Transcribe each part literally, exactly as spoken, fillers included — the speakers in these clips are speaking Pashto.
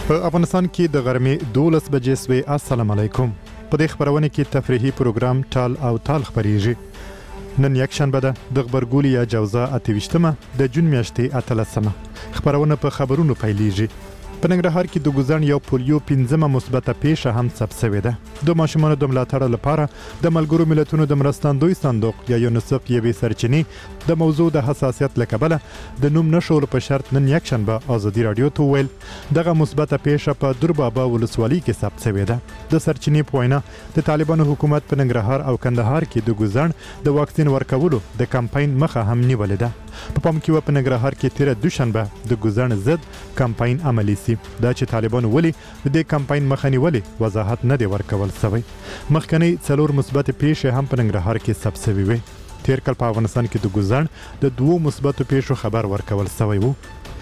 په افغانستان کې د غرمې دولس بجې سوې. السلام علیکم. په دې خبرونه کې تفریحي پروګرام ټال او تال خبرېږي. نن یک شنبه ده د غبرګولي یا جوزا اته ویشتمه د جون میاشتې اتلسمه. خبرونه په خبرونو پیلېږي. په ننګرهار کې د ګوزن یو پولیو پنځمه مثبته پیښه هم ثبت شوې ده. د ماشومانو د ملاتړ لپاره د ملګرو ملتونو د مرستندوی صندوق یا یونیسف یوې سرچینې د موضوع د حساسیت له کبله د نوم نښولو په شرط نن یک شنبه ازادي راډیو ته وویل دغه مثبته پیښه په دربابا ولسوالۍ کې ثبت شوې ده. د سرچینې په وینا د طالبانو حکومت په ننګرهار او کندهار کې د ګوزن د واکسین ورکولو د کمپاین مخه هم نیولې ده. په پام کې و په ننګرهار کې تیره دوشنبه د ګوزن ضد کمپاین عملی سي. دا چې طالبانو ولې د دې کمپاین مخه نیولې وضاحت نه دی ورکول شوی. مخکنی څلور مثبت پیښې هم په ننګرهار کې ثبت شوې وې. تیر کال په افغانستان کې د ګوزن د دوو مثبتو پیښو خبر ورکول شوی وو.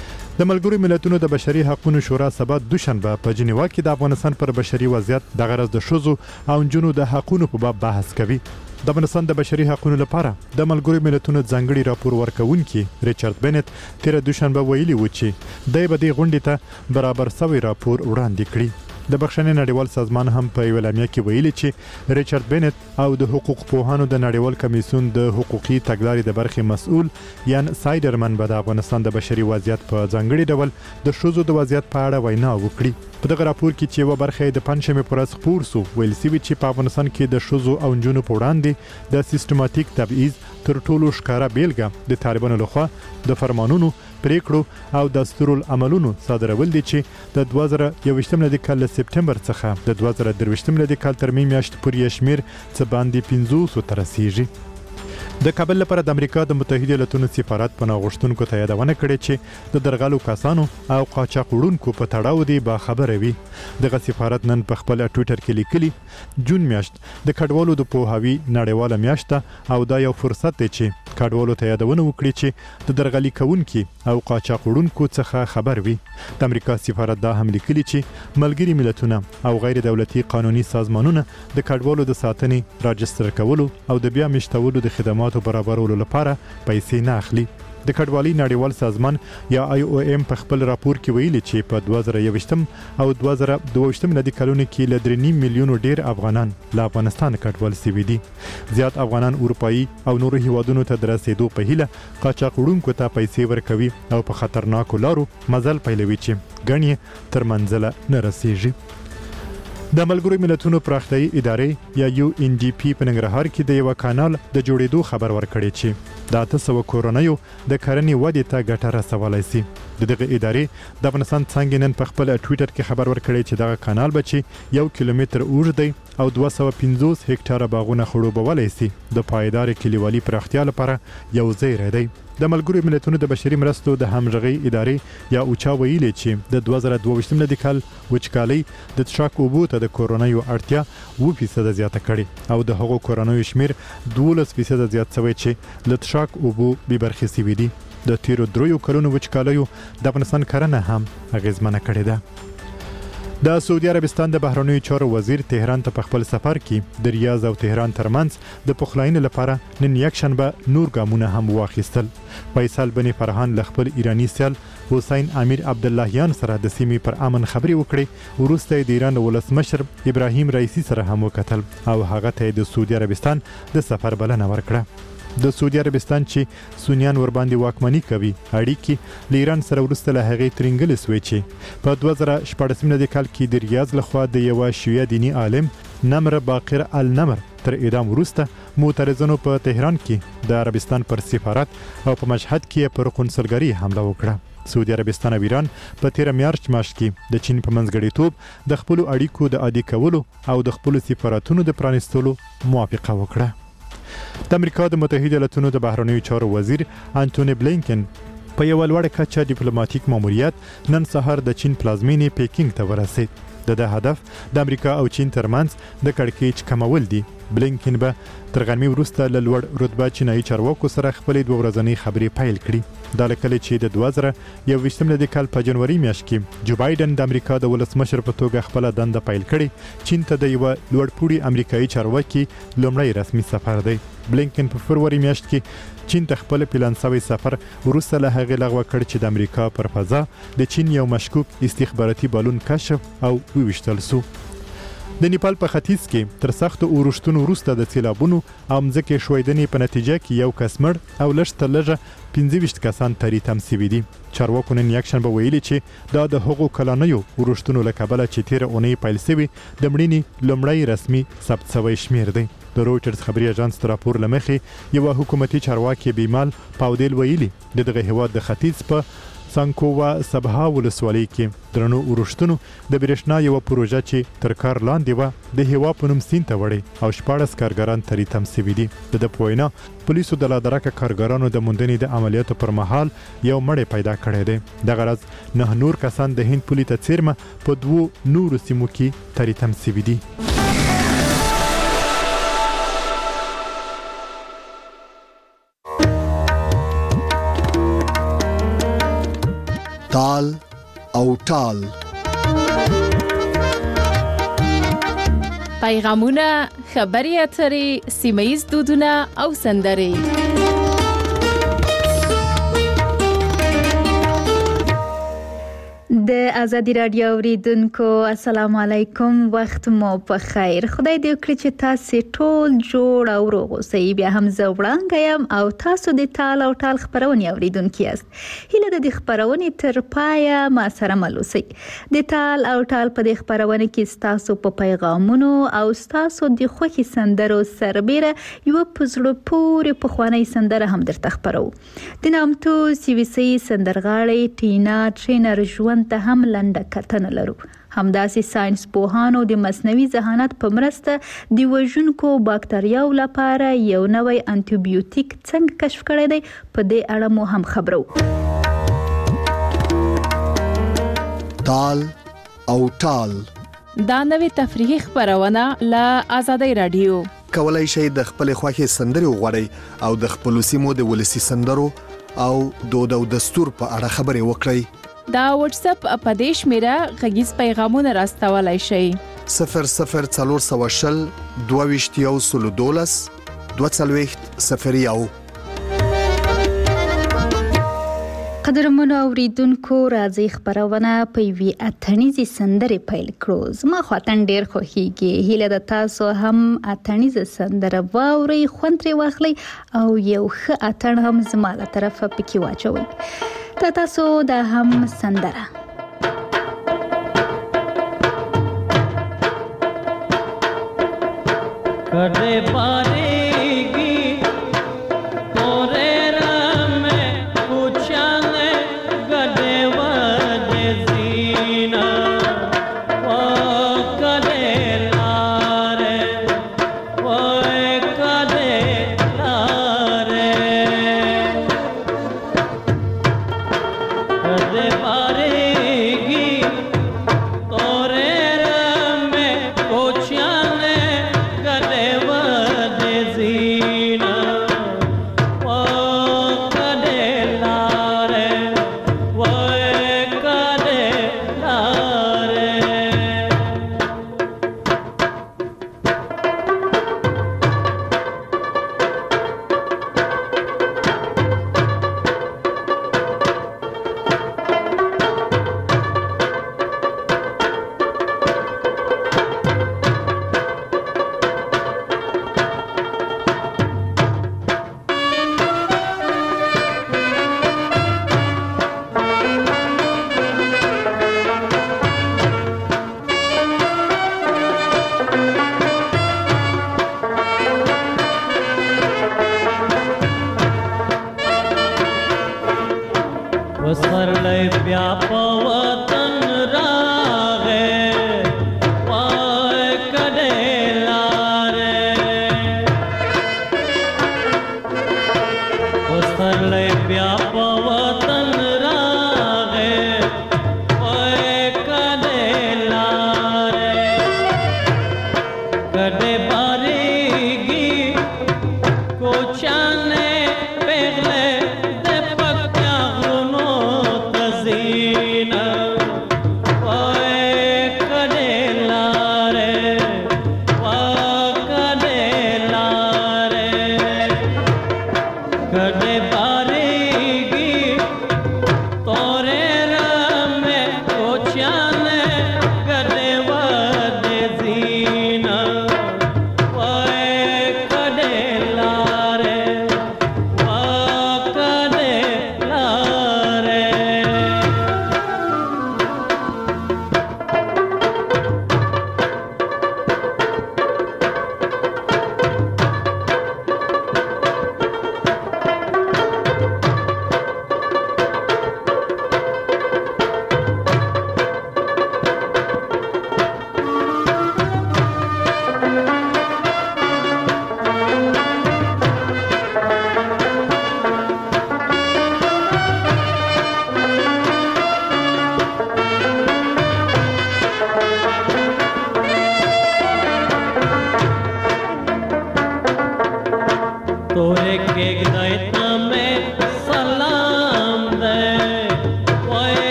د ملګرو ملتونو د بشري حقوقو شورا سبا دوشنبه په جنیوا کې د افغانستان پر بشري وضعیت د غرض د ښځو او نجونو د حقوقو په باب بحث کوي. د افغانستان د بشري حقوقو لپاره د ملګرو ملتونو ځانګړي راپور ورکوونکي ریچارډ بنت تیر دوشنبه ویلي و چې د دې غونډې ته برابر سوی راپور وړاندې کړی. د بخښنې نړیوال سازمان هم په یو اعلامیه کې ویلي چې ریچارډ بنت او د حقوق پوهانو د نړیوال کمیسیون د حقوقي تګلارې د برخې مسؤل یان سایډرمن به د افغانستان د بشري وضعیت په ځانګړي ډول د ښځو د وضعیت په اړه وینا وکړي. په دغه راپور کې چې یوه برخه د پنځشنبې پر ورځ خپور سو ویل شوي چې په افغانستان کې د ښځو او نجونو په وړاندې د سیستماتیک تبعیض تر ټولو ښکاره بیلګه د طالبانو لخوا د فرمانونو پریکړو او دستورالعملونو صادرول دي چې د دوه زره یوویشتم لدې کال له سپټمبر څخه د دوه زره درویشتم لدې کال تر مې میاشتې پورې شمیر څه باندې پنځوسو ته رسیږي. د کابل لپاره د امریکا د متحده ایالاتونو سفارت په ناغوښتونکو ته یادونه کړې چې د درغلو کسانو او قاچاق وړونکو په تړاو دی باخبره وي. دغه سفارت نن په خپل ټویټر کې لیکلي جون میاشت د کډوالو د پوهاوي نړیواله میاشت او دا یو فرصت دی چې کډوالو ته یادونه وکړي چې د درغلي کوونکي او قاچاق وړونکو څخه خبر وي. د امریکا سفارت دا هم لیکلي چې ملګري ملتونه او غیر دولتي قانوني سازمانونه د کډوالو د ساتنې راجستر کولو او د بیا میشتولو د خدماتو برابرولو لپاره پیسې نه اخلي. د کډوالۍ نړیوال سازمان یا آی او ایم په خپل راپور کې ویلي چې په دوه زره یوویشتم او دوه زره دوه ویشتم لدې کلونو کې له درې نیم میلیونو ډیر افغانان له افغانستان کډوال سوي دي. زیات افغانان اروپایي او نورو هیوادونو ته د رسېدو په هیله قاچاق وړونکو ته پیسې ورکوي او په خطرناکو لارو مزل پیلوي چې ګڼې تر منزله نه رسیږي. د ملګرو ملتونو پراختیایي ادارې یا یو ان ډي پی په ننګرهار کې د یو کانال د جوړېدو خبر ورکړی چې د اته سوه کورنیو د کرنې ودې ته ګټه رسولی سي. د دغه ادارې د افغانستان څانګې نن په خپل ټویټر کې خبر ورکړی چې دغه کانال به چې یو کیلومتر اوږد دی او دوه سوه پنځوس هکټاره باغونه خړوبولی سي د پایدارې کلیوالي پراختیا لپاره یو ځای دی. د ملګرو ملتونو د بشري مرستو د همغږۍ ادارې یا اوچا ویلي چې د دوه زره دوه ویشتم لدې کال وچکالۍ د څښاک اوبو ته د کورنیو اړتیا اووه فیصده زیاته کړې او د هغو کورنیو شمیر دولس فیصده زیات شوی چې له څښاک اوبو بې برخې شوي دي. د تیرو دریو کلونو وچکالیو د افغانستان کرنه هم اغیزمنه کړې ده. د سعودي عربستان د بهرنیو چارو وزیر تهران ته په خپل سفر کې د ریاض او تهران ترمنځ د پخلاینې لپاره نن یک شنبه نور ګامونه هم واخیستل. فیصل بن فرحان له خپل ایرانی سیال حسین امیر عبداللهیان سره د سیمې پر امن خبرې وکړې. وروسته د ایران ولسمشر ابراهیم رئیسی سره هم وکتل او هغه ته د سعودي عربستان د سفر بلنه ورکړه. د سعودي عربستان چې سنیان ور باندې واکمني کوي اړیکې له ایران سره وروسته له هغې ترینګلې سوې چې په دوه زره شپاړسم لدې کال کې د ریاض لخوا د یوه شیعه دیني عالم نمر باقر النمر تر اعدام وروسته معترضانو په تهران کې د عربستان پر سفارت او په مشهد کې پر قونسلګري حمله وکړه. سعودي عربستان او ایران په تیره میاشت میاشت کې د چین په منځګړیتوب د خپلو اړیکو د عادي کولو او د خپلو سفارتونو د پرانیستلو موافقه وکړه. د امریکا د متحده ایالاتونو د بهرنیو چارو وزیر انټونی بلینکن په یوه لوړه کچه ډیپلوماټیک ماموریت نن سهار د چین پلازمینې پیکینګ ته ورسید. د ده هدف د امریکا او چین ترمنځ د کړکېچ کمول دي بلینکن به تر غرمې وروسته له لوړ رتبه چینایي چارواکو سره خپلې دوه ورځنۍ خبرې پیل کړي. دا له کله چې د دوه زره یوویشتم د کال په جنوري میاشت کې جو بایدن د امریکا د ولسمشر په توګه خپل دنده پیل کړي. چین ته د یو لوړپوړي امریکایي چارواکي لومړی رسمي سفر دی. بلینکن په فروری میاشت کې چین ته خپل پلان شوی سفر وروسته له هغې لغوه کړ چې د امریکا پر فضا د چین یو مشکوک استخباراتي بالون کشف او وویشتل سو. د نیپال په ختیځ کې تر سختو اورښتونو وروسته د سیلابونو او مځکې ښویدنې په نتیجه کې یو کس مړ او لږ تر لږه پنځه ویشت کسان تری تم سوي دي. چارواکو نن یکشنبه ویلي چې دا د هغو کلانیو اورښتونو له کبله چې تیره اونۍ پیل سوي د مړینې لومړی رسمي ثبت شوی شمیر دی. د رویټرز خبري اژانس تر راپور لمخې یو حکومتي چارواکي بیمال پاودیل ویلي د دغه هیواد د ختیځ په سانکووا سبها ولسوالۍ کې درنو اورښتونو د برېښنا یو پروژه چې تر کار لاندې و د هوا په نوم سیند ته وړي او شپاړس کارګران تری تم سوي دي. د د پوینا پولیسو د لادرکه کارګرانو د موندنې د عملیاتو پر مهال یو مړی پیدا کړی دی. د غرض نه نور کسان د هند پولیس ته څیرمه په دوو نورو سیمو کې تری تم سوي دي. تال او ټال پیغامونه، خبري اترې، سیمه‌ییز دودونه او سندرې. د ازادي رادیو اوریدونکو السلام علیکم، وخت مو په خیر. خدای دې وکړي چې تاسو ټول جوړ او روغ اوسئ. بیا هم زه وړاندې یم او تاسو د تال او ټال خبرونه اوریدونکي یاست. هیله ده د خبرونې تر پایه ما سره مل اوسئ. د تال او ټال په دې خبرونه کې تاسو په پیغامونو او تاسو د خوښي سندرو سربېره یو په زړه پورې پخوانی سندره هم درته خبرو. د نامتو سیویسي سندرغاړي ټینا ټرینر ژوند ته هم لنډه کتنه لرو. همداسې ساينس پوهانو د مصنوعي ذهانت په مرسته د وژونکو باکتریاو لپاره یو نوی انټي بیوټیک څنګه کشف کړی دی، په دې اړه مو هم خبرو. تال او ټال دا نوې تفریحي خبرونه له آزادۍ رادیو. کولای شئ د خپل خوښي سندرې وغواړئ او د خپل سیمو د ولسی سندرو او دود او دستور په اړه خبرې وکړئ. دا واتس اپ په دې شمیره غږیز پیغامونه راستولای شئ. صفر صفر څلور سوه شل دوه ویشت یو سلو دولس دوه څلوېښت صفر یو. قدرمنو اوریدونکو، راځي خبرونه په یوې اتڼیزې سندرې پیل کړو. زما خو اتڼ ډېر خوښیږي. هیله ده تاسو هم اتڼیزه سندره واورئ، خوند ترې واخلئ او یو ښه اتڼ هم زما له طرفه پکې واچوئ. تا تاسو دا هم سندره کدے پاریگی تورے رام پوچھانے گدے وجے زینا وہ کدے لارے وہ کدے لارے کدے پاریگی تورے رام پوچھانے कदे बारी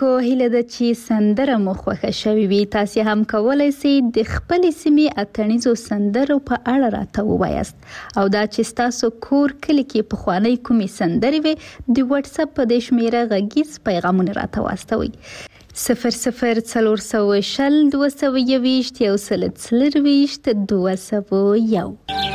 اوریدونکو هیله ده چې سندره مو خوښه شوې وي. تاسو هم کولای شئ د خپل سیمې اتڼیزو سندرو په اړه راته ووایاست او دا چې تاسو کور کلی کې په خوانی کومې سندرې وي د واتس اپ په د شمیره غږیز پیغامونه راته واستوي صفر صفر څلور سوه شل دوه سوه یوویشت یو سل څلرویشت دوه سوه یو.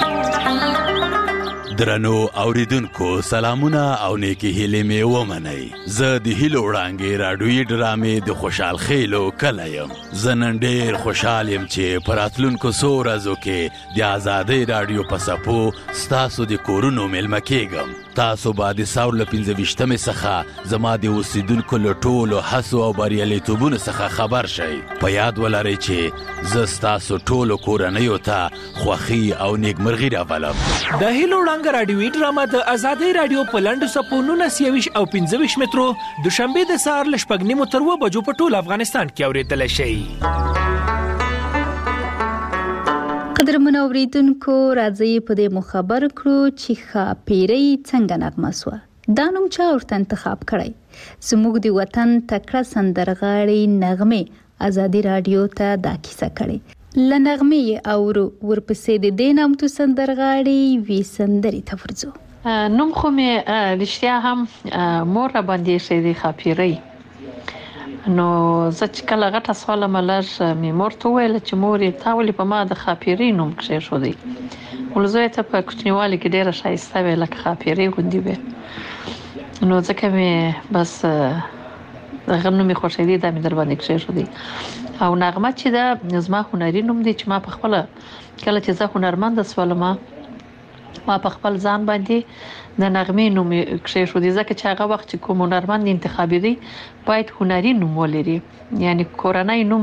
درنو اوریدونکو سلامونه او نیکی هیلې مې ومنئ. زه د هیلو وړانګې راډیویي ډرامې د خوشحال خیلو کلی یم. زه نن ډېر خوشحال یم چې په راتلونکو څو ورځو کې د ازادۍ راډیو په څپو ستاسو د کورونو میلمه کیږم. تاسو به د ساور له پنځه ویشتمې څخه زما د اوسیدونکو له ټولو هڅو او بریالیتوبونو څخه خبر شئ. په یاد ولرئ چې زه ستاسو ټولو کورنیو ته خوښي او نیکمرغي راولم. د هیلو وړانګه راډیویي ډرامه د ازادۍ راډیو په لنډو څپو نولس یویشت او پنځه ویشت مترو دوشنبه د سهار له شپږ نیمو تر اوه بجو په ټول افغانستان کې اورېدلی شئ. قدرمن اوریدونکو راځي په دې مخبر کړو چې ښاپیرۍ څنګه نغمه سوه. دا نوم چا ورته انتخاب کړی؟ زموږ د وطن تکړه سندرغاړې نغمې ازادي راډیو ته دا کیسه کړې. له نغمې اورو ورپسې د دې نامتو سندرغاړې وی سندرې ته ورځو. نوم خو مې رښتیا هم مور را باندې ایښی دی ښاپیرۍ. نو زه چې کله غټه سوالم لږ مې مور ته وویل چې مورې تا ولې په ما د ښاپیرۍ نوم کښېښودی؟ ول زوی ته په کوچنیوالي کې ډېره ښایسته وې لکه ښاپیرۍ غوندې وې. نو ځکه مې بس دغه نوم مې خوښېدی دا مې در باندې کښېښودی. او نغمه چې دا زما هنري نوم دی چې ما په خپله کله چې زه هنرمنده سولم ما په خپل ځان باندې د نغمې نوم کښېښودی ځکه چې هغه وخت چې کوم هنرمند انتخابېدی باید هنري نوم ولري، یعنی کورنۍ نوم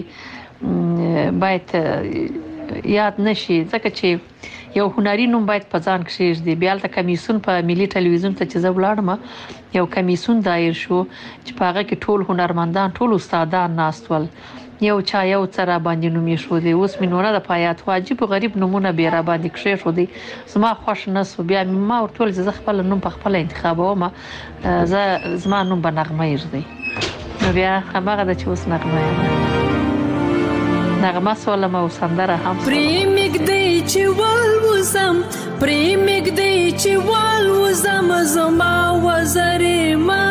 باندې باید یاد نشي ځکه چې یو هنري نوم باید په ځان کښېږدي. بیا هلته کمیسیون په ملي ټلویزیون ته چې زه ولاړم یو کمیسیون دایر شو چې په هغه کې ټول هنرمندان ټول استادان ناست ول، یو چا یو څه را باندې نوم ایښودی. اوس مې نو نه د پایات خو عجیب غریب نومونه بیا را باندې کښېښودی. زما خوښ نه سو. بیا ما ورته وویل چې زه خپل نوم په خپله انتخابوم، زه زما نوم به نغمه ایږدی. نو بیا هماغه ده چې اوس نغمه یم. نغمه سولم او سندره هم پرې مږدی چې والوزم پرې مږدی چې والوزم زما وزرې ما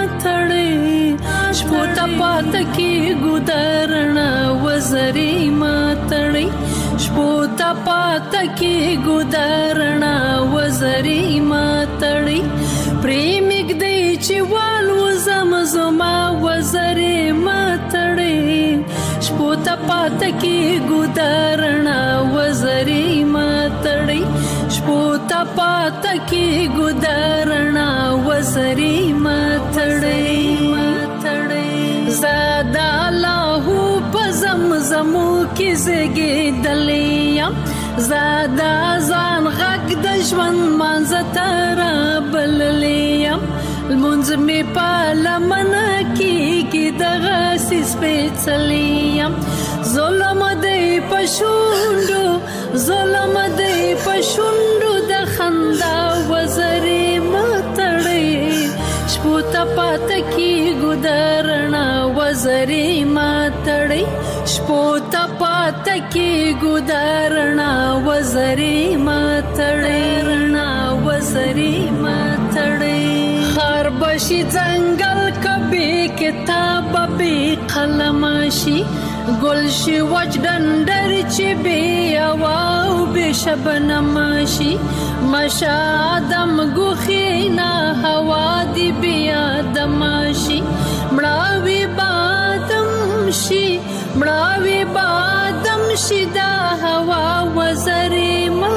تړې شپو ته پاته کېږو درڼه وزرې ما تړې شپو ته پاته کېږو درڼه وزرې ما تړې پرې مږدی چې والوزم زما وزرې ما تړې شپو ته پاته کېږو درڼه وزرې ما تړې شپو ته پاته کېږو درڼه وزرې ما تړې زه د الله په زمزمو کې زیږېدلې یم، زه د ځان غږ د ژوند مانځه ته رابللې یم، لمونځ مې په لمنه کېږي دغسې سپېڅلی یم، ظلم دی په شونډو ظلم دی په شونډو د خندا وزرې ما تړې شپو ته پاته کېږو درڼه وزرې ما تړې شپو ته پاته کېږو درڼه وزرې ما تړې رڼه وزرې ما تړې خار بشي ځنګل کبې کتاب بې قلم شي گل شي وچ ډنډر چې بې هوا او بې شبنم شي مشه آدم ګوښې نه هوا دې بې آدم شي مړاوي بادم شي مړاوي بادم شي دا هوا وزرې ما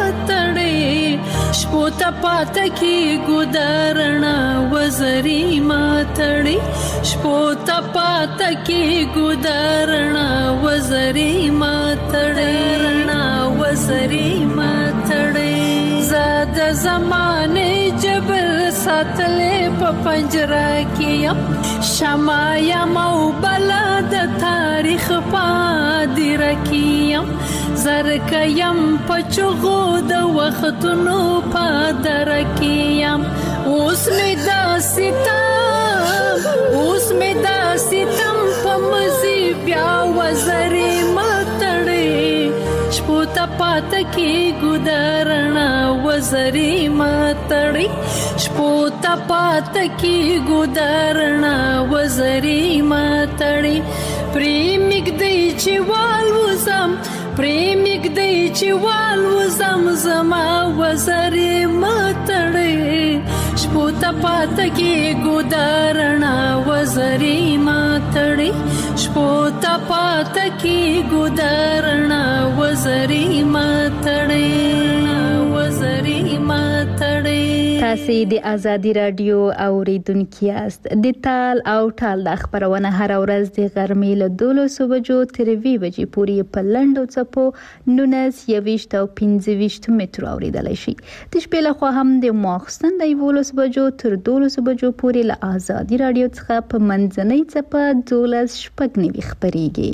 تړې شپو ته پاته کېږو درڼه وزرې ما تړې شپو ته پاته کېږو درڼه وزرې ما تړې رڼه وزرې ما تړې زه د زمانې جبر ساتلې په پنجره کې یم شمع یم او بلا د تاریخ په هدیره کې یم زرکه یم په چغو د وختونو په دره کې یم اوس مې داسې تا اوس مې د ستم په مزي بیا وزرې ماتړې شپو ته پات کې ګدارنا وزرې ماتړې شپو ته پات کې ګدارنا وزرې ماتړې پریمګ دی چې والوزم پریمګ دی چې والوزم زما وزرې ماتړې شپو ته پات کې ګدارنا وزرې ماتړې شپو ته پات کې ګدارنا وزرې ماتړې وزرې ماتړې. تاسو د ازادي رادیو اوریدونکو یاست. د تال او ټال د خبرونه هر ورځ د غرمې له دولسو بجو تر وی بجې پورې په لنډو څپو نونس یويشت او پنځه ویشت مترو اوریدلای شي. د شپې له خوا هم د ماخستن د یولس بجو تر دولسو بجو پورې له ازادي رادیو څخه په منځنۍ څپه دولس شپږ نوي خبريږي.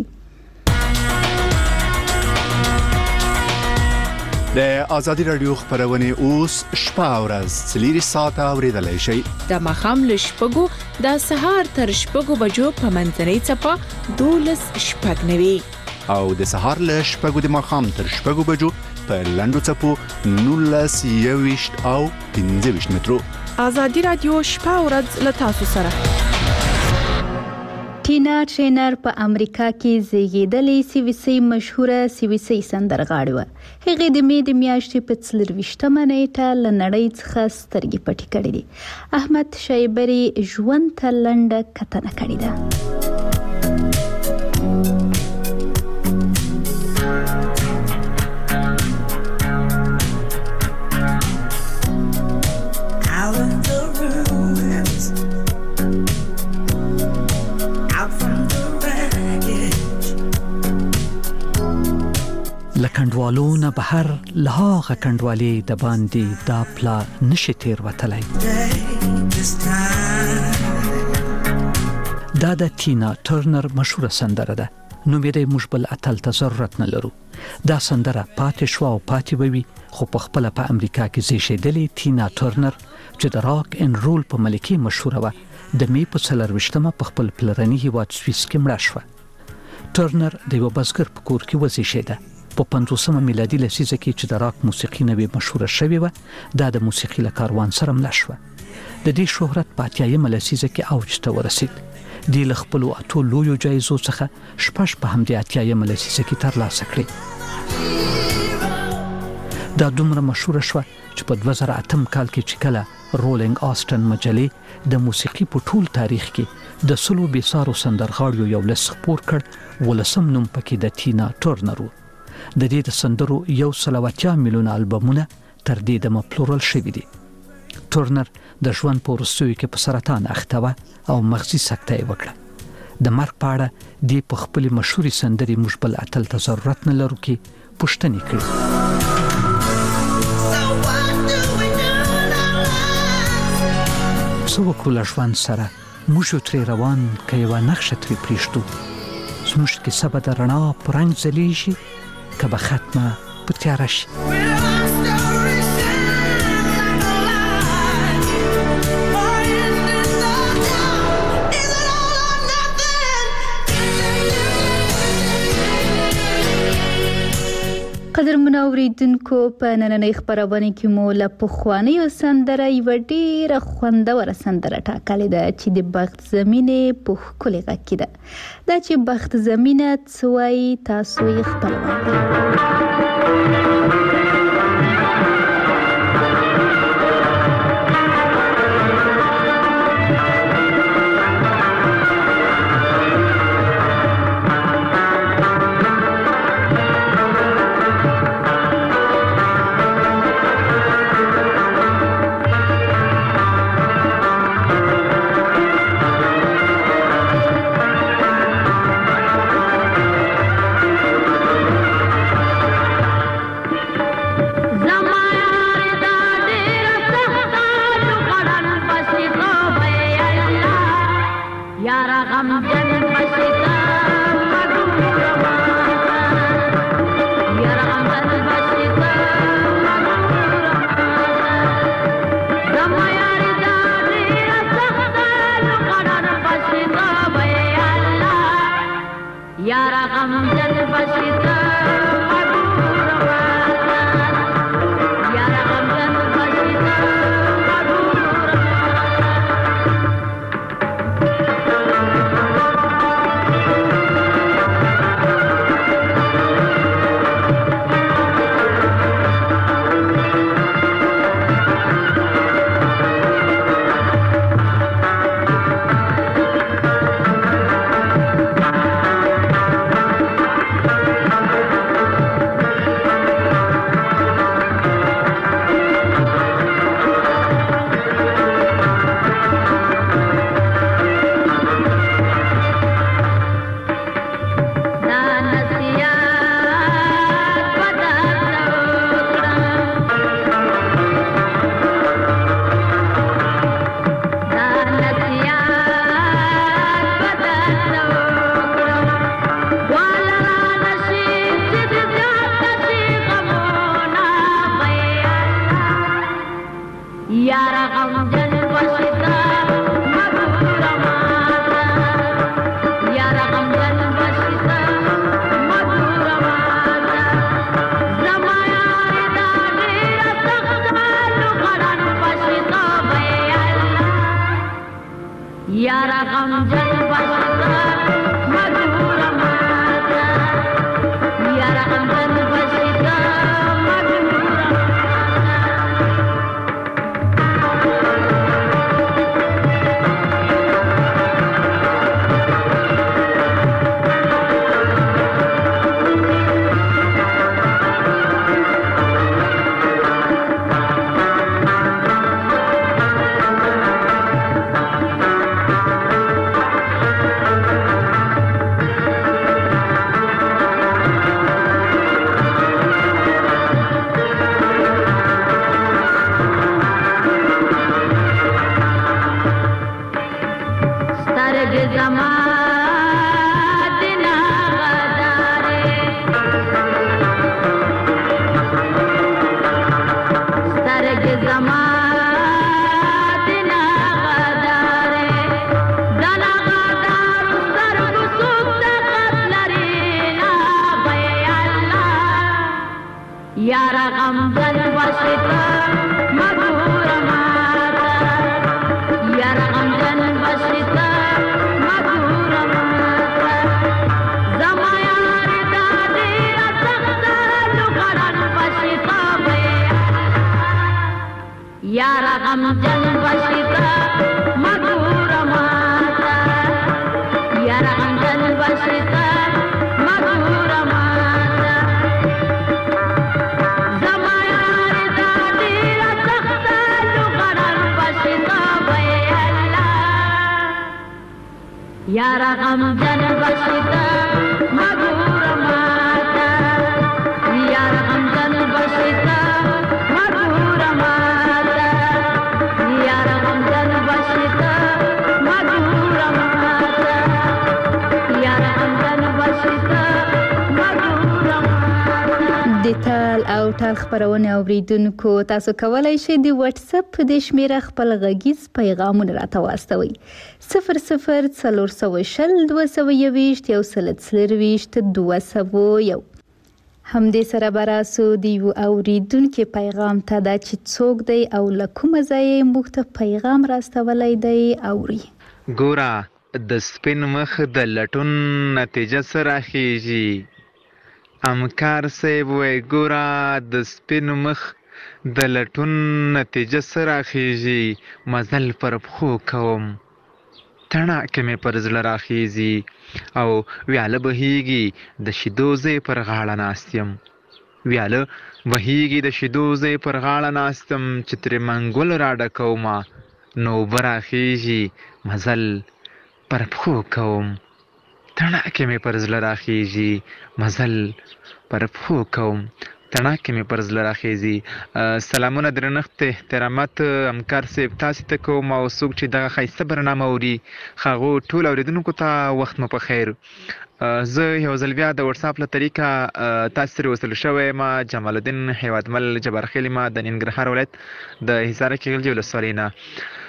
د ازادي رادیو خبرونه اوس شپه او ورځ څلوري ساعته اوریدلای شي. د مخام له شپږو د سهار تر شپږو بجو په منځنۍ څپه دولس شپږ نوي او د سهار له شپږو د مخام تر شپږو بجو په لنډو څپو نولس یويشت او پنځه ویشت مترو. ازادي رادیو شپه او ورځ له تاسو سره. ټینا ټرینر په امریکا کې زیږیدلې سیویسي مشهوره سیویسي سندرغاړې و. هغه د می د میاشتې په څلرويشتمه نیټه له نړۍ څخه سترګې پټې کړې دي. احمد شایبری ژوند ته لنډه کتنه کړې ده. لکندوالو نه بهر لهغه کندوالي د باندې دا پلا نشي تیر وتلای. دا د تینا ټرنر مشهوره سندره ده. نو مې د مشبل اتل ته ضرورت نه لرو. دا سندره پاتې شو او پاتې وي خو په خپل په امریکا کې زیږیدلې تینا ټرنر چې د راک ان رول په ملکي مشهوره و د می په څلرويشتمه په خپل پلرني هیواد سویس کې مړه شوه. ټرنر د یو بزګر په کور کې وزیږیده. په پنځوسمه میلادي لسیزه کې چې د راک موسیقي نوې مشهوره شوې و دا د موسیقي له کاروان سره مل شو. د دې شهرت په اتیایمه لسیزه کې اوج ته ورسید. د خپل اتو لویو جایزو څخه شپږ په همدې اتیایمه لسیزه کې ترلاسه کړې. دا دومره مشهوره شو چې په دوه زره اتم کال کې چې کله رولینګ آستن مجلې د موسیقي په ټول تاریخ کې د سلو بیسارو سندرغاړیو یو لس خپور کړ ولسم نوم پکې د تینا ټرنر. د دې د سندرو یو سلواتیا میلیونه البومونه تر دې د مپلورل شوي دي. ټرنر د ژوند په وروستیو کې په سرطان اخته و او مغزي سکته یې وکړه. د مرګ په اړه د په خپل مشهوري سندري مشبل اتل ته ضرورت نه لرو کې پوښتنه کړې. سو وکړو ژوند سره موږ ترې روان کې و نقشه ترې پریشتو زموږ کې سبا د رڼا پرنګ ځلیږي کبه ختمه په تیاره شي. قدرمن اوریدونکو په نننۍ خبرونه کې مو له پخوانیو سندره یو ډیره خوندوره سندره ټاکلې ده چې د بخت زمینه په ښکلي غږ کې ده. دا چې بخت زمینه څه وایي تاسو یې خپلوئ. یارا غمجن بشیتا مدور مازن یارا غمجن بشیتا مدور یارا غمجن بشیتا مدور مازن یارا غمجن بشیتا مدور یارا غمجن بشیتا مدور مازن یارا غمجن بشیتا مدور مازن زما یار دا ډیر سخت لوګړن بشیتا یارا غمجن بشیتا مدور مازن یارا غمجن بشیتا مدور مازن یارا غمجن بشیتا مدور مازن یارا غمجن بشیتا مدور مازن یارا غمجن بشیتا مدور مازن یارا غمجن بشیتا مدور مازن د تال او تال خبرونه اوریدونکو تاسو کولای شئ د واتس اپ د شمیره خپل غږیز پیغامونه راته واستوئ صفر صفر څلور سوه شل دوه سوه یوویشت یو سل څلرویشت دوه سوه یو همدې سره به راسو د یو اوریدونکي پیغام ته دا چې څوک دی او له کومه ځایه یې موږ ته پیغام راستولی دی اوري ګوره د سپین مخ د لټون نتیجه څه راخیږي امکار صاحب وایي ګوره د سپین مخ د لټون نتیجه څه راخیږي مزل پر پښو کوم تڼاکې مې پر زړه راخیږي او ویاله بهیږي د شیدو ځای پر غاړه ناست یم ویاله بهیږي د شیدو ځای پر غاړه ناست یم چې ترې منګول راډکومه نو اوبه راخیږي مزل پر پښو کوم تڼاکې مې پر زړه راخیږي مزل پر پښو کوم تڼاکې مې پر زړه راخیږي. سلامونه درنښت احترامات همکار صاحب تاسې ته کوم او څوک چې دغه ښایسته برنامه اوري هغو ټول اورېدونکو ته وخت مو په خیر. زه یو ځل بیا د وټساپ له طریقه تاسې سره وصل شوی یم جمال الدین هیوادمل جبارخیل یم د ننګرهار ولایت د حصارک غلجي ولسوالۍ نه.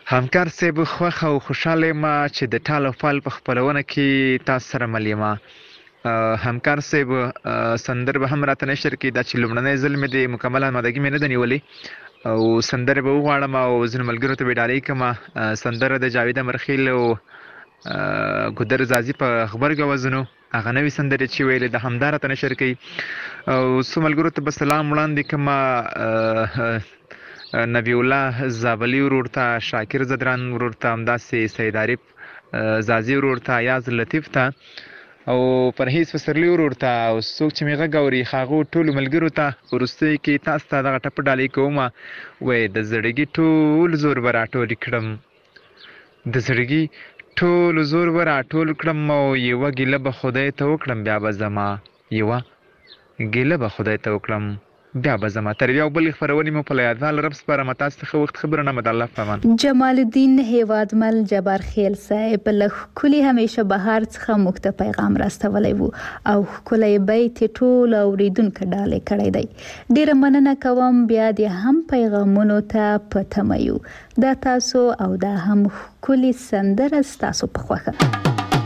همکار صاحب خوښه او خوشحاله یم چې د ټال او فال په خپرونه کې تاسو سره مل یم. همکار صاحب سندر به هم راته نشر کړي، دا چې لومړنی ځل مې د مکمل آمادګي مې نه ده نیولې او سندرې به وغواړم او ځینو ملګرو ته به ډالۍ کړم. سندره د جاوید امرخیل او ګودر زازي په غبرګ وزنو هغه نوې سندرې چې ویلې د همدا راته نشر کړي او څو ملګرو ته به سلام وړاندې کړم. نبی الله زابلی ورور ته، شاکر زدران ورور ته، همداسې سید عارف زازي ورور ته، یاز لطیف ته او پرهیز پسرلی ورور ته او څوک چې مې غږ اوري هغو ټولو ملګرو ته وروستیو کې تاسو ته دغه ټپه ډالۍ کوم. وایي د زړګي ټول زور به راټول کړم، د زړګي ټول زور به راټول کړم او یوه ګیله به خدای ته وکړم بیا به زما، یوه ګیله به خدای ته وکړم بیا به زما. تر یو بلې خپرونې مو په یادوال رب سپارم. تاسو ته ښه وخت خبرونه د الله په امان. جمال الدین هیوادمل جبار خیل صاحب له ښکلي همیشه بهار څخه موږ ته پیغام راستولی و او ښکلی بیت یې ټول اورېدونکو ډالۍ کړی دی. ډېره مننه کوم. بیا دې هم پیغامونو ته په تمه یو. دا تاسو او دا هم ښکلي سندره ستاسو په خوښه.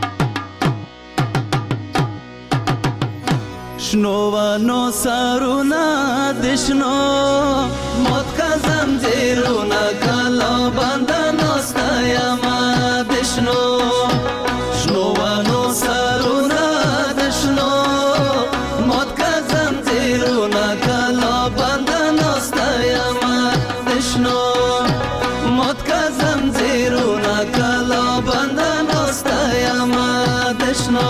شنوانو سارونا دشنو موت کا زنجیرونا کلا بندانو ستایما دشنو. شنوانو سارونا دشنو موت کا زنجیرونا کلا بندانو ستایما دشنو. موت کا زنجیرونا کلا بندانو ستایما دشنو.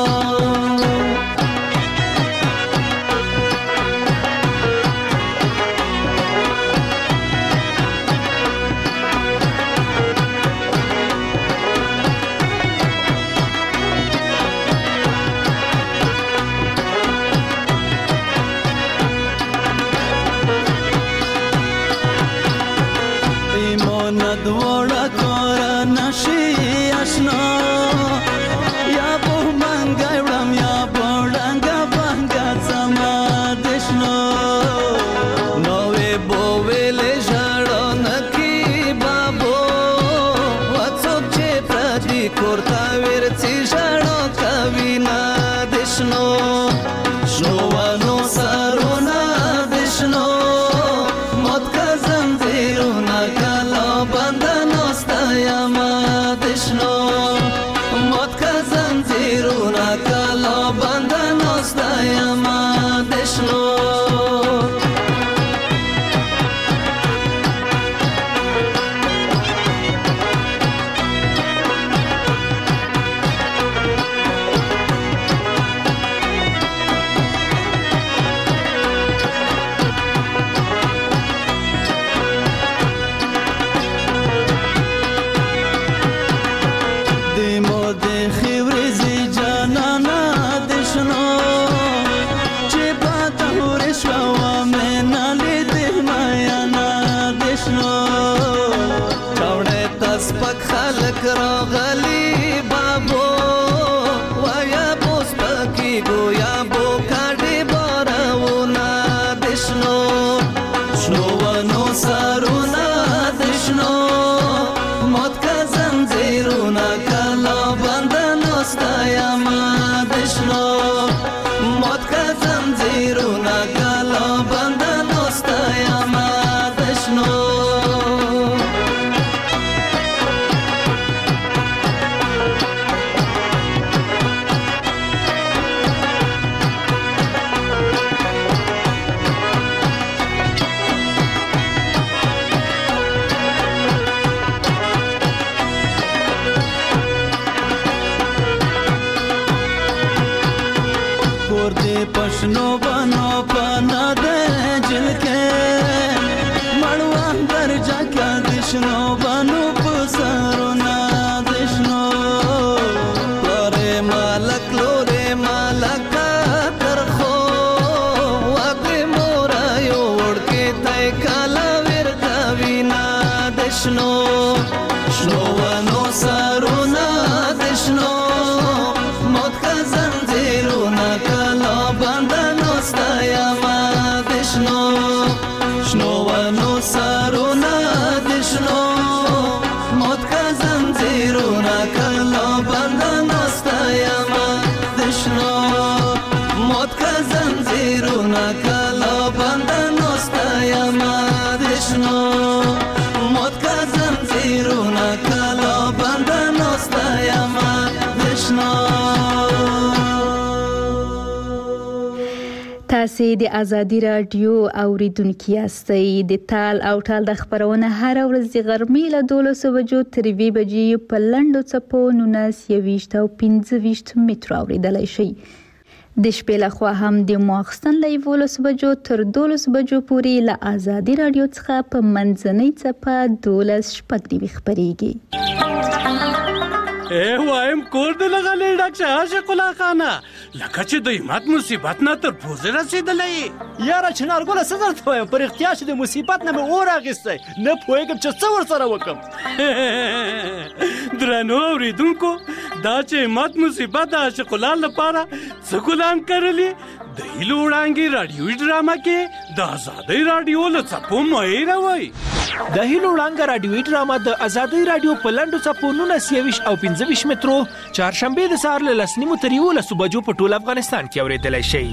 پښنو بنو پنا دے جل کے مړوا درجا کا دشنو بنو پسرونا دشنو لورے مالک لورے مالک ترخو واقع مورا یو وړ کې تای کالا ورتا وینا دشنو شنو ونو سرونا دشنو موت کا زنجیرونا کلا بندانو ستایما دشنو شنو ونو سرونا دشنو تاسې د ازادي رادیو اوریدونکي یاستئ. د تال او ټال د خبرونه هر ورځ د غرمې له دولسو بجو تر یوې بجې په لنډو څپو نولس یویشت او پنځه ویشت مترو اوریدلی شئ. د شپې لخوا هم د مو اخیستن له یولسو بجو تر دولسو بجو پورې له ازادي رادیو څخه په منځنۍ څپه دولس شپږ نوي خپرېږي. اے وایم کور دې لغلې ډاک شه عاشق الله خانه لکه چې د همت مصیبت نه تر پوزې رسېدلی یاره چنارګله څه درته وایم په رښتیا چې د مصیبت نه مې اور اخیستی نه پوهېږم چې څه ورسره وکړم. درنو اورېدونکو دا چې همت مصیبت د عاشق الله لپاره څه ګلان کرلي د هیلو وړانګې راډیوي ډرامه کې د ازادۍ راډیو له څپو مه هېروئ. د هیلو وړانګه راډیوي ډرامه د ازادۍ راډیو په لنډو څپو نولس یویشت او پنځه ویشت مترو چهارشنبې د سهار له لس نیمو تر یولسو بجو په ټول افغانستان کې اورېدلی شئ.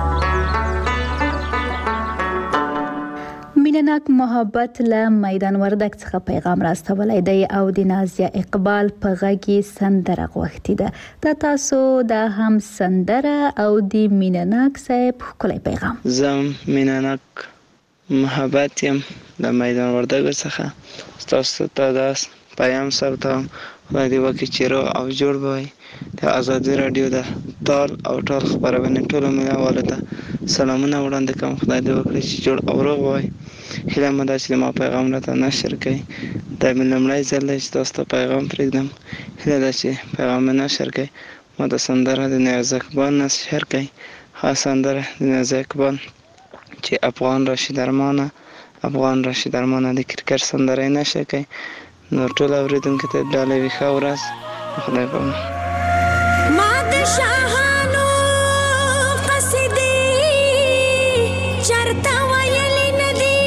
مینناک محبت له میدان وردک څخه پیغام راستولی دی او د نازیه اقبال په غږ یې سندره غوښتې ده. دا تاسو دا هم سندره او د مینناک صاحب ښکلی پیغام. زه مینناک محبت یم د میدان وردک څخه ستاسو ته دا پیام سپارم. خدای دې وکړي چې روغ او جوړ به وئ. د ازادي راډیو د تال او ټال خپرونې ټولو مینوالو ته سلامونه وړاندې کوم. خدای دې وکړي چې جوړ او روغ وئ. هیله مې ده چې ما پیغام راته نشر کړئ. دا مې لومړی ځل دی چې تاسو ته پیغام پرېږدم. هیله ده چې پیغام مې نشر کړئ. ما ته سندره د نیاز اقبال نشر کړئ. ښه سندره د نیاز اقبال چې افغان راشد ارمانه افغان راشد ارمانه د کرکټ سندره یې نشر کړئ. نو ټول اورېدونکو ته ډالۍ وي ښه ورځ. خدای پاک. ما د شاهانو قصیدې چرته ویلې نه دي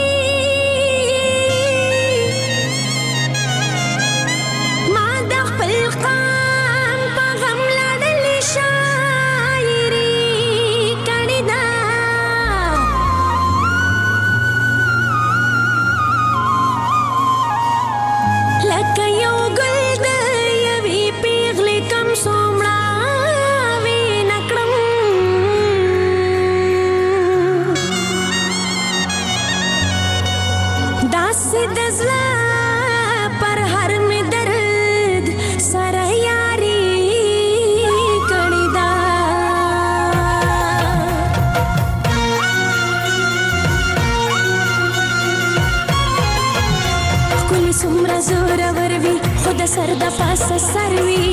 ما د خپل قام په غم لړلې شاعري کړې ده لکه یو ګل د یوې پیغلې کم څومره وینه کړم داسې د زړه پر هر مې درد سره یاري کړې ده ښکلي څومره زورور وي خو د سر د پاسه سر وي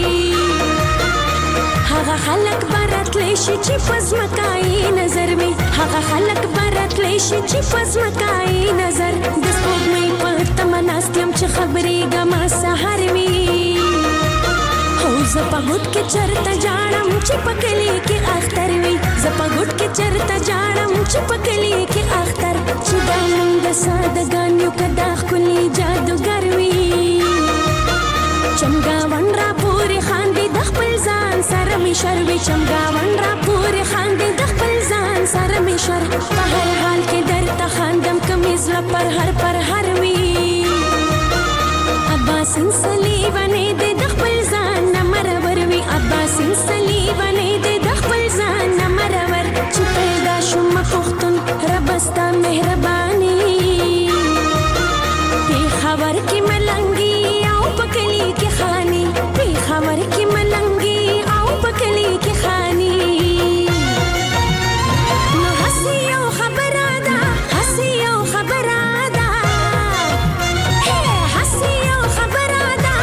هغه خلک به راتلی شي چې په ځمکایي نظر وي هغه خلک به راتلی شي چې په ځمکایي نظر د سپوږمۍ په تمه ناست یم چې خبرېږمه سهار وي هو زه په ګوټ کې چرته جاړم چې په کلي کې اختر وي زه په ګوټ کې چرته جاړم چې په کلي کې اختر چې دا موږ د سادهګان یو که دا ښکلي جادوګر وي چمګاون را پورې خاندي د خپل ځان سره مې شر وي چمګاون را پورې خاندي د خپل ځان سره مې شر په هر حال کې درته خاندم که مې زړه پر هر پر هر وي عباسین صلیبانې دې د خپل ځان نه مرور وي عباسین صلیبانې دې د خپل ځان نه مرور چې پیدا شوم پښتون رب ستا مهرباني پېښور کې ملنګي او په کلي کې خاني پېښور کې ملنګي او په کلي کې خاني نو هسې یو خبره ده هسې یو خبره ده هسې یو خبره ده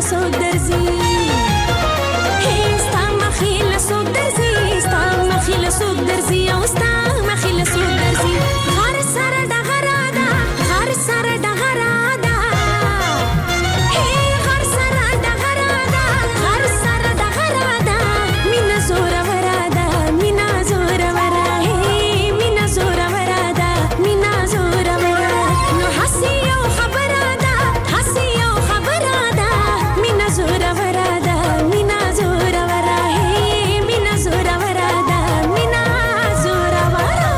څوک درځي هي ستا مخې له څوک درځي ستا مخې له څوک درځي او ستا مخې له څوک درځي غر سره ډغره ده غر سره ډغره ده هي غر سره ډغره ده غر سره ډغره ده مینا زوروره ده مینا زوروره هي مینا زوروره ده مینا زوروره نو حسي یو خبره ده حسي یو خبره ده مینا زوروره ده مینا زوروره هي مینا زوروره ده مینا زوروره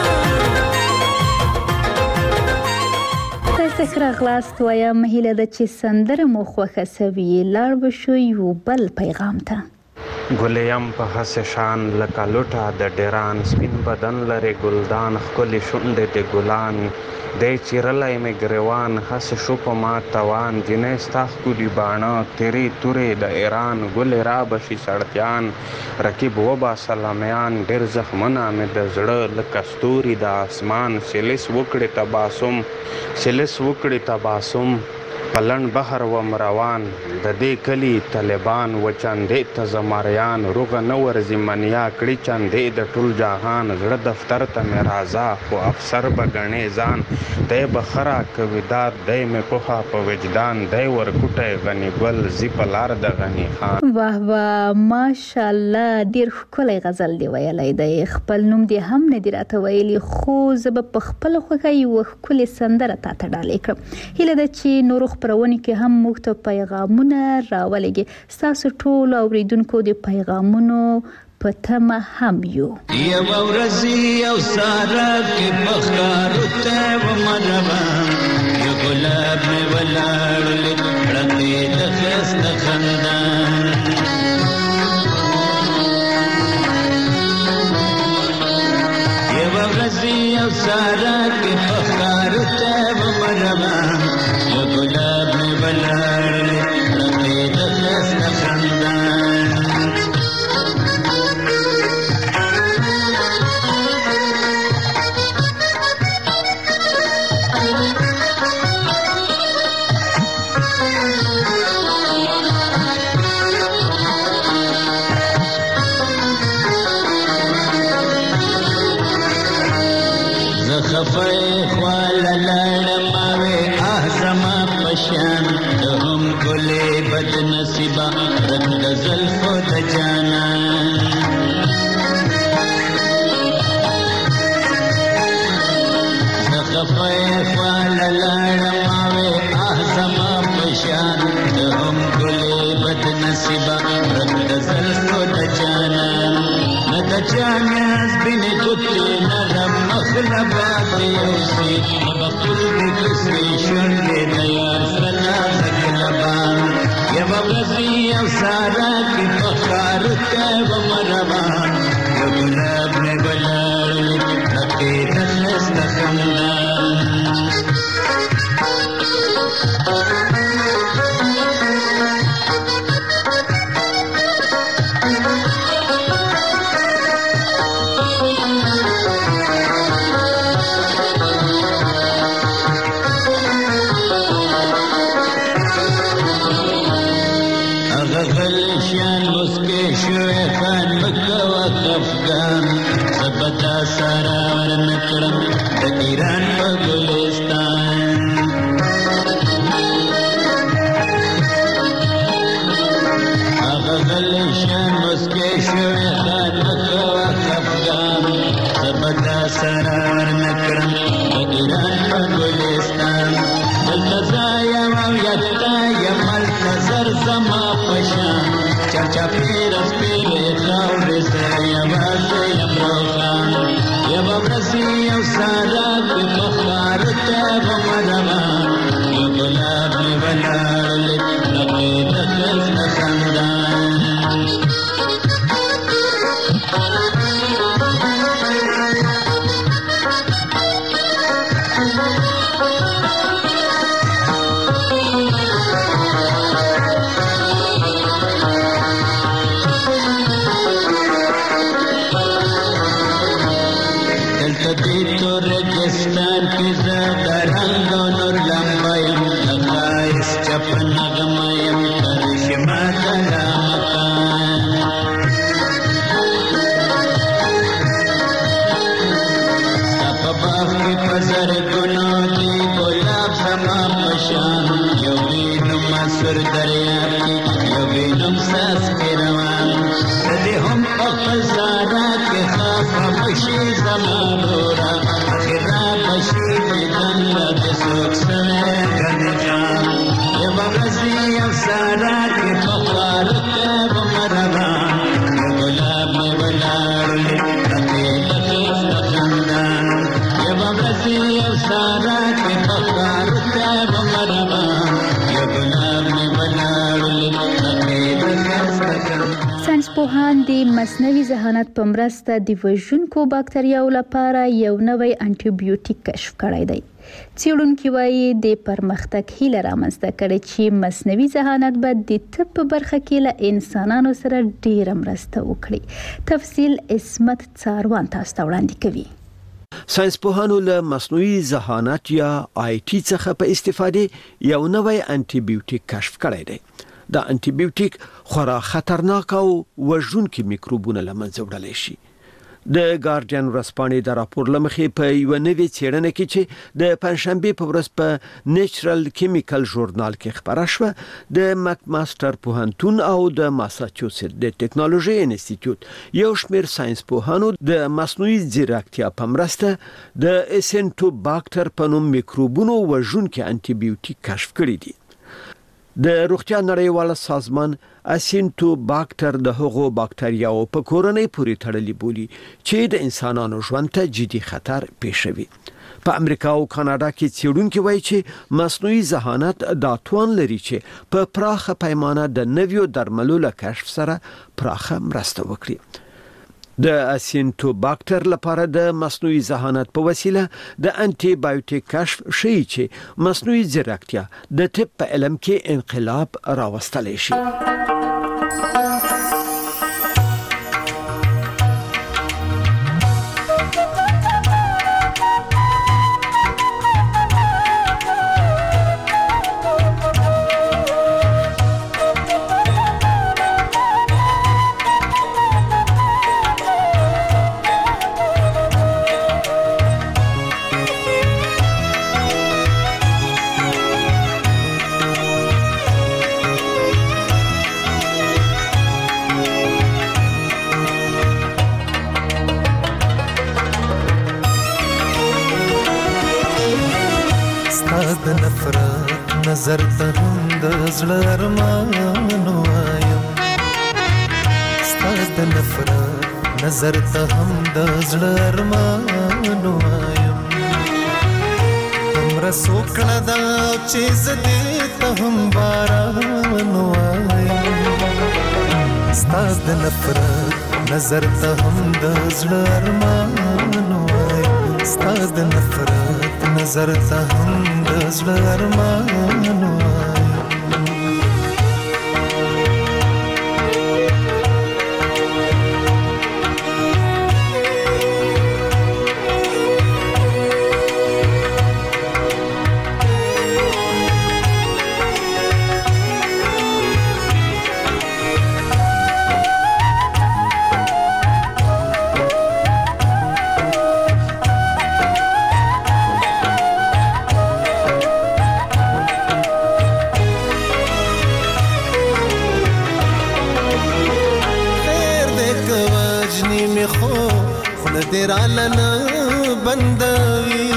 تاسو راغلاست وایم هیله ده چې سندره مو خوښه سوي لاړ به شو یو بل پیغام ته ګلیم په هسې شان لکه لوټه د ډیران سپین بدن لري ګلدان ښکلې شونډې د ګلان دی چیرلی مې ګریوان هسې شو په ما توان جنۍ ستا ښکلي باڼه تیرې تورې د ایران ګلې را بشي سړکیان رقیب وباسه لمیان ډېر زخمونه مې د زړه لکه ستوري د اسمان سلیس وکړې تباسم سلیس وکړې تباسم پلن بحر وم روان د دې کلی طالبان و چندې ته زمریان روغه نه ورځي منیا کړي چندې د ټول جهان زړه دفتر ته مې راځه خو افسر به ګڼې ځان دی به خرا کوي داد دی مې پوښه په وجدان دی ورکوټی غني ګل زی په لار د غني خان واه واه ماشاءالله ډیر ښکلی غزل دی ویلی دی خپل نوم دی هم نه دی راته ویلي خو زه به په خپله خوښه یوه ښکلې سندره تا ته ډالۍ کړم هیله ده چې نورو خپرونې کې هم موږ ته پیغامونه راولېږي ستاسو ټولو اورېدونکو د پیغامونو په تمه هم یو یوه ورځ یو ساره کې په ښکارو ته ومه روان یو ګلاب مې ولاړلې ړندې د ښایسته خندان یوه ورځ یو ساره کې په ښکارو ته ومه روان یو ګلاب مې ولاړلې ړندې د ښایسته خندان خفای خواله لاړم اوې آه زما په شان ته هم ګلې بد نصیبه رنګ د زلفو د جانان زه خفای خواله لاړم اوې آه زما په شان ته هم ګلې بد نصیبه رنګ د زلفو د جانان نه د جاناز بینې ګوتې نرم مخلبات یوسي مبخل دې کسرې شونډې د یار سره نازک لبان یوه ورځ یو ساره کې په ښار ته ومه روان یو ګلاب مې ولاړلې لکې د ښایسته خندان افغان سبتا سارا ورنکړم د ایران په ګلستان هغه غلشان مسکې شوې خان مکوه افغان سبتا سارا ورنکړم د ایران په ګلستان دلته ځایم او یکتا یم هلته زر زما په شان چرچا پیره سپیرې خاورې سره یوازې یم روښان یوه ورځ یو ساره کې په ښکارو ته ومه روان یو ګلاب مې ولاړلې لکې د ښایسته خندان دلته دې تو رجستان کې زه د رنګ او لار کې یو وینم ساس پیروان دې هم په فزارا کې خاصه بشي زمانورا اخرا بشي بدن د سوک سره کنجان یو ورځي یو سارا کې په خار کې بمروان یو ګلاب مې ولارلې تکې تکې ستخندان یو ورځي یو سارا کې په خار کې بمروان یو ګلاب مې ولارلې تکې تکې ستخندان. ساینسپوهان د مصنوعي ذهانت په مرسته د وژونکو باکتریاو لپاره یو نوی انټي بیوټیک کشف کړی دی. څېړونکي وایي د پرمختګ هیله رامنځته کړې چې مصنوعي ذهانت به د طب په برخه کې له انسانانو سره ډېره مرسته وکړي. تفصیل عصمت څاروان تاسو ته وړاندې کوي. ساینسپوهانو له مصنوعي ذهانت یا آی ټي څخه په استفادې یو نوی انټي بیوټیک کشف کړی دی. دا انټي بیوټیک خورا خطرناک او وژونکي میکروبونه له منځه وړلی شي. د ګارډین ورځپاڼې د راپور له مخې په یوه نوې څېړنه کې چې د پنجشنبې په ورځ په نیچرل کیمیکل ژورنال کې خپره شوه د مکماستر پوهنتون او د ماساچوسټ د ټکنالوژي انسټیټیوټ یو شمېر ساینسپوهانو د مصنوعي ځیرکتیا په مرسته د اسینټوباکټر په نوم میکروبونو وژونکي انټي بیوټیک کشف کړي دي. د روغتیا نړیوال سازمان اسینټوباکټر د هغو باکتریاو په کورنۍ پورې تړلي بولي چې د انسانانو ژوند ته جدي خطر پېښوي. په امریکا او کاناډا کې څېړونکي وایي چې مصنوعي ذهانت دا توان لري چې په پراخه پیمانه د نویو درملو له کشف سره پراخه مرسته وکړي. د اسینټوباکټر لپاره د مصنوعي ذهانت په وسیله د انټي بایوټیک کشف شي چې مصنوعي ځیرکتیا د طب په علم کې انقلاب راوستلی شي. نظر ته هم د زړه ارمان وایم ستا د نفرت نظر ته هم د زړه ارمان وایم دومره سوکړه ده چې زه دې ته هم باران وایم ستا د نفرت نظر ته هم د زړه ارمان وایم ستا د نفرت نظر ته هم د زړه ارمان وایم درالنا بندوي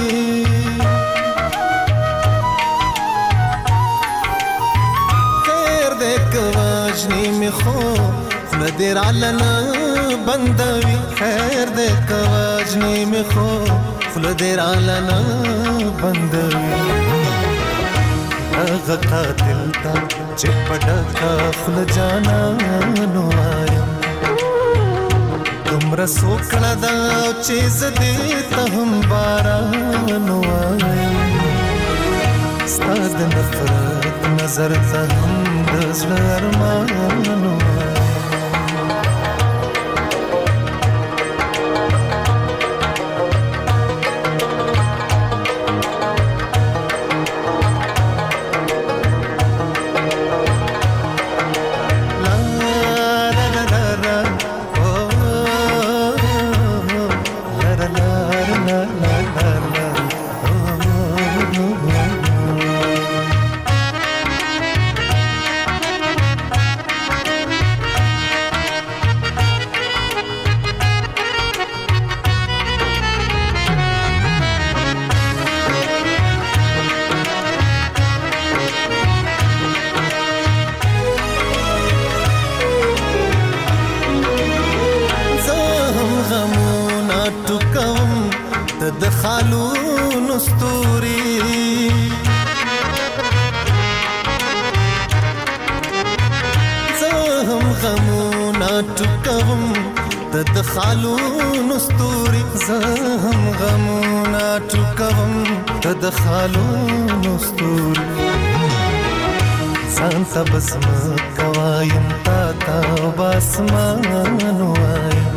خیر دې کواجنی می خو درالنا بندوي خیر دې کواجنی می خو درالنا بندوي هغه قاتل تا چې پډکا خل جانا نو آیم دومره سوکړه ده چې زه دې ته هم باران وایم ستا د نفرت نظر ته هم د زړه ارمان وایم ستوري زه هم غمونه ټوکوم د خالونو ستوري زه هم غمونه ټوکوم د خالونو ستوري ځان ته بس مکه وایم تا ته باسمان وایم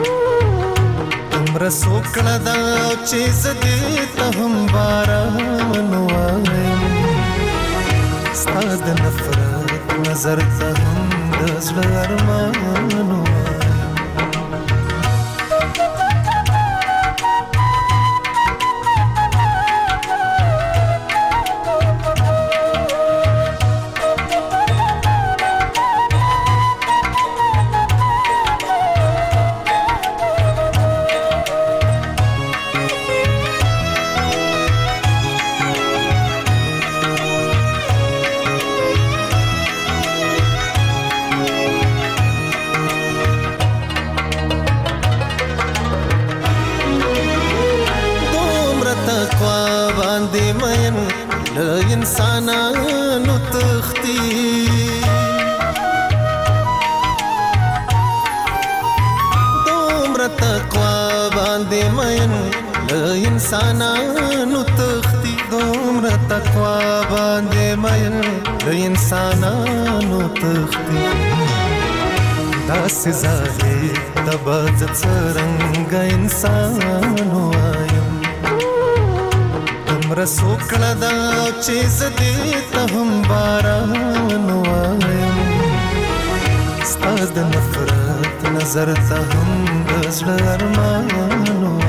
دومره سوکړه ده چې زه دې ته هم باران وایم ستا د نفرت نظر ته هم د زړه ارمان وایم انسانانو تختی دومره تقوا باندې مین له انسانانو تختی دومره تقوا باندې مین له انسانانو تختی داسې ظاهر ته به زه څرنګه انسان وایم دومره سوکړه ده چې زه دې ته هم باران وایم ستا د نفرت نظر ته هم د زړه ارمان وایم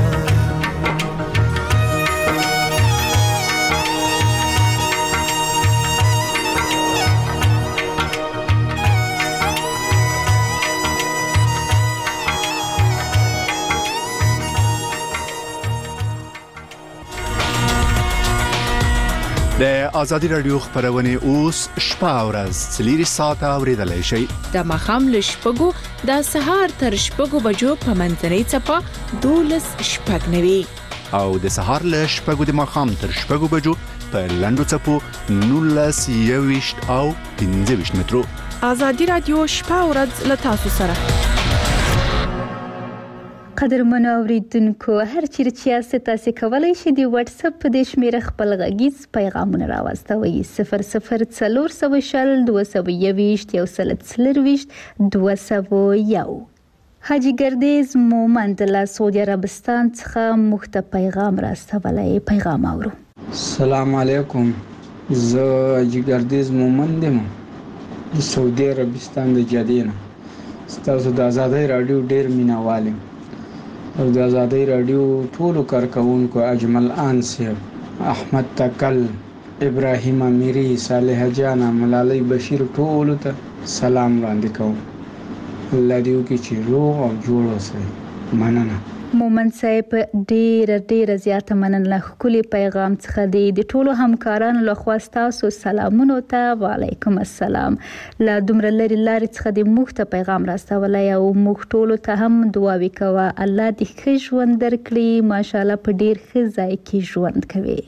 د ازادي رادیو خبرونه اوس شپه او ورځ څلوري ساعته اوریدلای شئ د مخام له شپږو د سهار تر شپږو بجو په منځنۍ چپه دولس شپږ نوي او د سهار له شپږو د مخام تر شپږو بجو په لندو چپو نولس یويشت او پنځه ویشت مترو ازادي رادیو شپه او ورځ له تاسو سره قدرمنو اوریدونکو هر چیرې چې یاست تاسو کولای شئ د واتس اپ په د شمیره خپل غږیز پیغامونه راوستوئ صفر صفر څلور سوه شل دوه سوه یوویشت یو سل څلرویشت دوه سوه یو حاجی ګردیز مومند له سعودي عربستان څخه موږ ته پیغام راستولی پیغام اورو السلام علیکم زه حاجی ګردیز مومند یم د سعودي عربستان د جدې نه ستاسو د آزادۍ رادیو ډیر مینوال یم او د آزادۍ رادیو ټولو کارکونکو اجمل آن صاحب احمد تکل ابراهیم امیری صالح جان ملالۍ بشیر ټولو ته سلام وړاندې کوم الله دې وکړي چې روغ او جوړ اوسئ مننه مومند صاحب ډیر ډیر زیاته مننه خولي پیغام څخه دی د ټولو همکارانو لخوا تاسو سلامونه ته وعلیکم السلام لا دومره لري لاري څخه د موږ ته پیغام راستولای او موږ ټولو ته هم دعا وکوه الله دې ښه ژوند درکړي ماشاءالله په ډیر ښه ځای کې ژوند کوي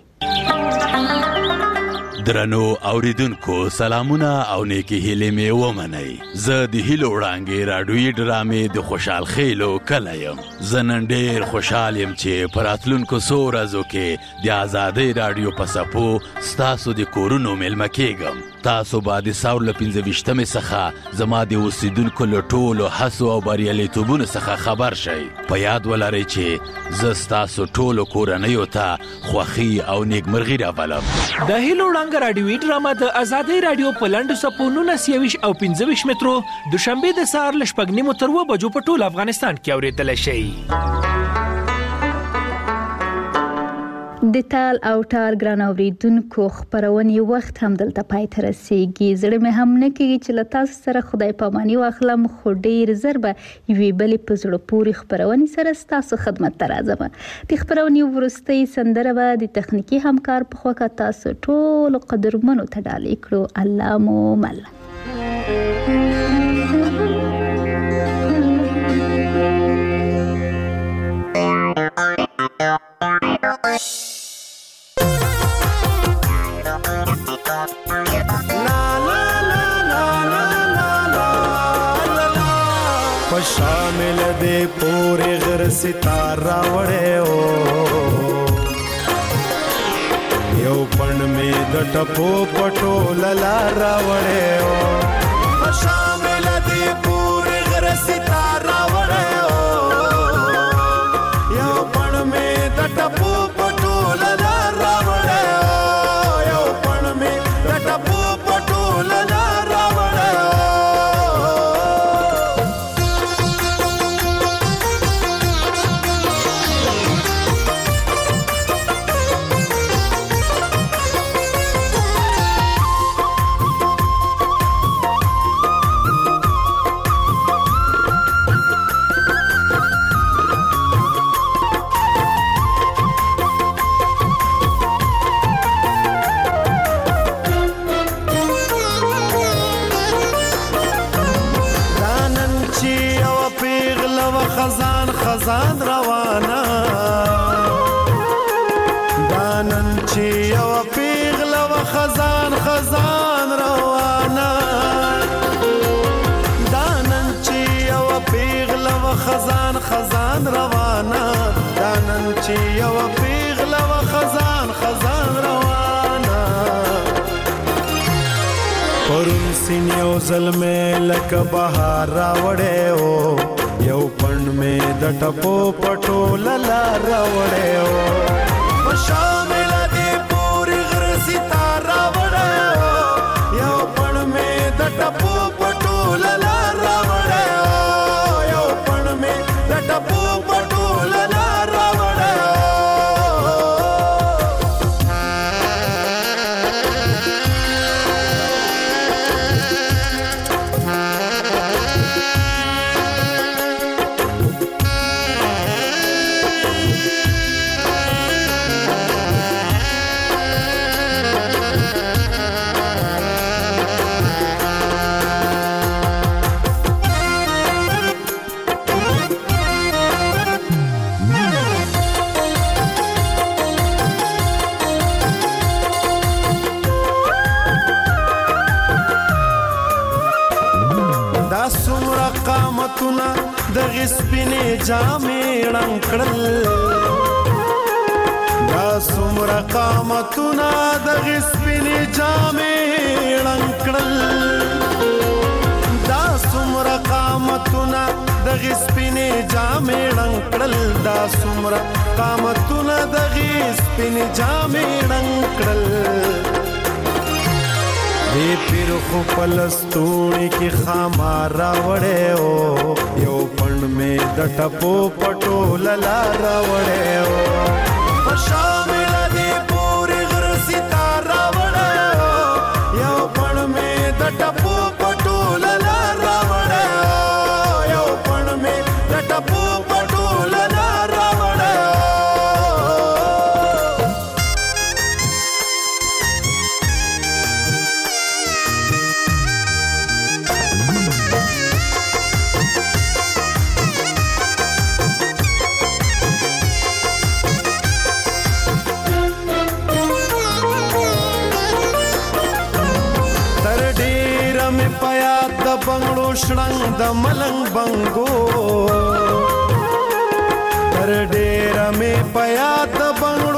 درنو اوریدونکو سلامونه او نیکی هیلې مې ومنئ زه د هیلو وړانګې راډیویي ډرامې د خوشحال خیلو کلی یم زه نن ډېر خوشحال یم چې په راتلونکو څو ورځو کې د ازادۍ راډیو په څپو ستاسو د کورونو میلمه کیږم تاسو به د ساور له پنځه ویشتمې څخه زما د اوسیدونکو له ټولو هڅو او بریالیتوبونو څخه خبر شئ په یاد ولرئ چې زه ستاسو ټولو کورنیو ته خوښي او نیکمرغي راولم د هیلو وړانګه راډیویي ډرامه د ازادۍ راډیو په لنډو څپو نولس یوویشت او پنځه ویشت مترو دوشنبه د سهار له شپږ نیمو تر اوه بجو په ټول افغانستان کې اورېدلی شئ د تال او ټال ګران اوریدونکو خبرونې وخت هم دلته پای ته رسیږي زړه مې هم نه کېږي چې له تاسو سره خدای پاماني واخلم خو ډېر ژر به یوې بلې په زړه پورې خبرونې سره ستاسو خدمت ته راځم د خبرونې وروستۍ سندره به د تخنیکي همکار په خوا تاسو ټولو قدرمنو ته ډالۍ کړو الله مو مل شامل دې پورې غر ستاره وړې او یو پړ مې د ټپو پټو للاره وړې او شامل دې پورې غر ستاره وړې او یو پړ مې د ټپو پټو للاره وړې او یو پړ مې د ټپو پټو للاره وړې خزان خزان روانه دانن چې یو پیغله و خزان خزان روانه دانن چې یو پیغله و خزان خزان روانه دانن چې یو پیغله و خزان خزان روانه پرون سین یو ظلمه لکه بهار راوړې او یو پڼ مې د ټپو پټو للاره وړې او شامل دې پورې غر ستاره وړې او یو پڼ مې د ټپو پټو للاره وړې او یو پڼ مې د ټپو پټو للاره وړې قامتونه د غسپینې جامې ړنګ کړل دا څومره قامتونه د غسپینې جامې ړنګ کړل دا څومره قامتونه د غسپینې جامې ړنګ کړل دا څومره قامتونه د غسپینې جامې ړنګ کړل دې پیر خو پلستونی کی خامار راوړې او یو پڼ مې د ټپو پټو للاره وړې او شامل دې پورې غر ستاره وړې او یو پڼ مې د ټپو پټو للاره وړې او یو پڼ مې د ټپو پټو للاره وړې بنگړو شړنګ د ملنګ بنګو تر ډېر مې پیا د بنگړو